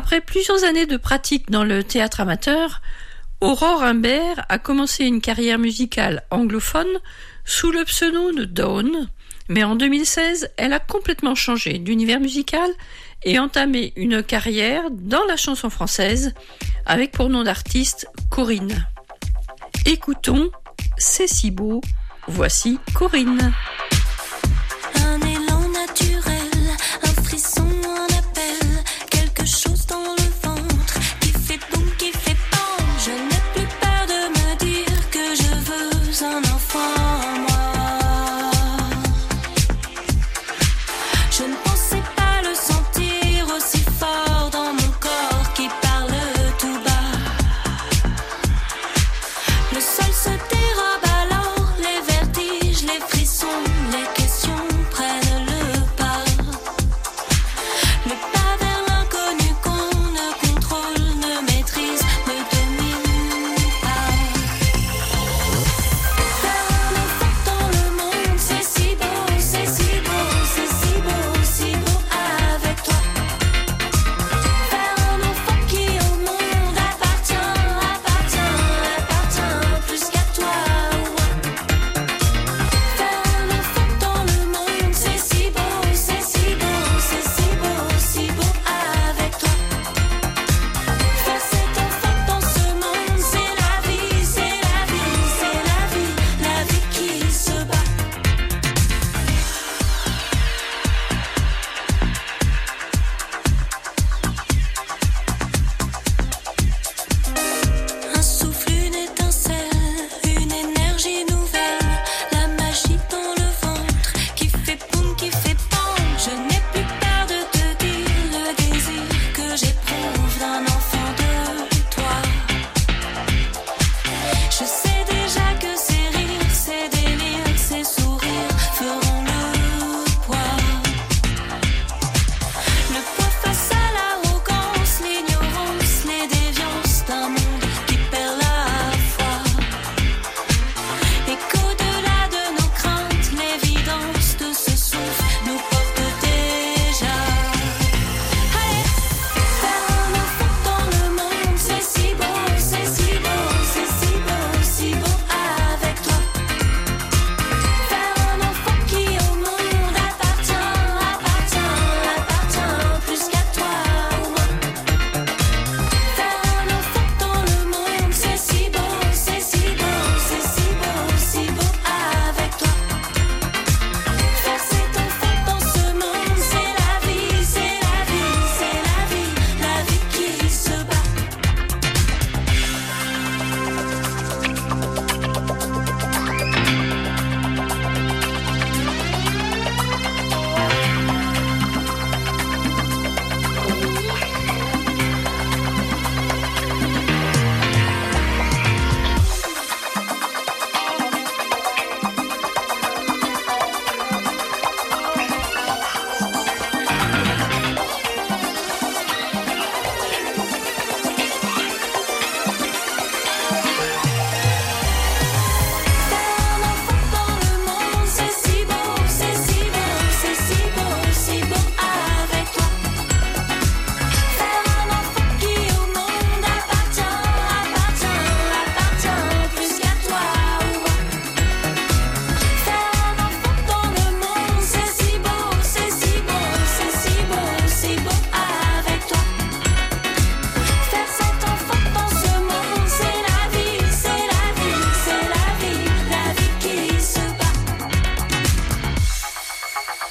Après plusieurs années de pratique dans le théâtre amateur, Aurore Imbert a commencé une carrière musicale anglophone sous le pseudo de Dawn, mais en 2016, elle a complètement changé d'univers musical et entamé une carrière dans la chanson française avec pour nom d'artiste Corinne. Écoutons, c'est si beau, voici Corinne.